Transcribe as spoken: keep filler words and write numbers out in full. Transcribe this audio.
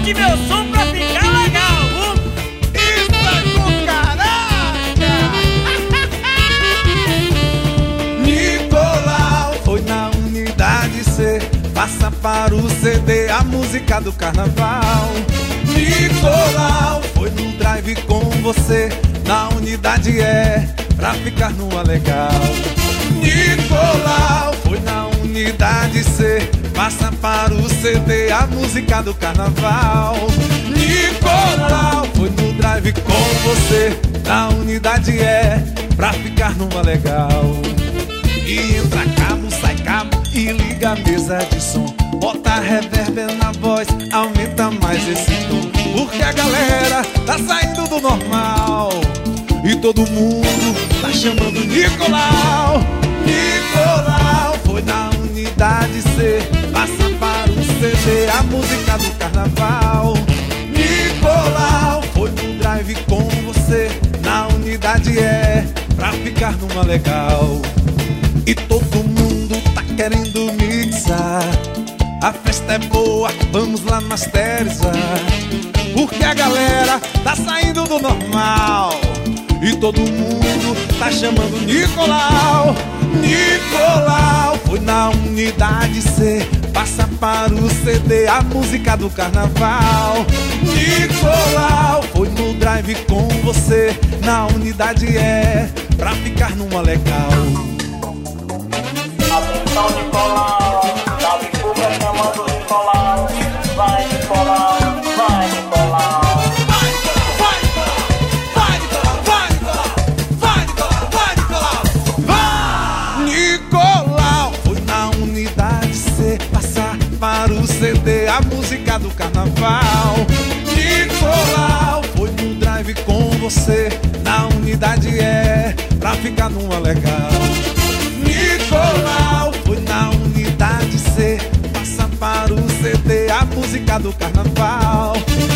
Aumente meu som pra ficar legal, viu? Isso é do caraca! Nicolau foi na unidade C, passa para o C D a música do carnaval. Nicolau foi no drive com você, na unidade E, pra ficar numa legal. Nicolau foi na unidade C, passa para o C D a música do carnaval. Nicolau foi no drive com você, na unidade E, pra ficar numa legal. E entra cabo, sai cabo e liga a mesa de som, bota reverb na voz, aumenta mais esse tom, porque a galera tá saindo do normal e todo mundo tá chamando Nicolau. Nicolau foi na unidade C, passa para o C D a música do carnaval. Nicolau foi no drive com você, na unidade E, pra ficar numa legal. E todo mundo tá querendo mixar, a festa é boa, vamos lá masterizar, porque a galera tá saindo do normal e todo mundo tá chamando Nicolau. Nicolau foi na unidade C, passa para o C D a música do carnaval. Nicolau foi no drive com você, na unidade E, pra ficar numa legal. Atenção, Nicolau, Davi Cuba chamando Nicolau. Vai, Nicolau, vai, Nicolau. Vai, Nicolau, vai, Nicolau, vai, Nicolau, vai, Nicolau, vai, Nicolau, vai, Nicolau, vai! Nicolau foi na unidade C, passar para o C D a música do carnaval. Nicolau foi no drive com você, na unidade E, pra ficar numa legal. Nicolau foi na unidade C, passa para o C D a música do carnaval.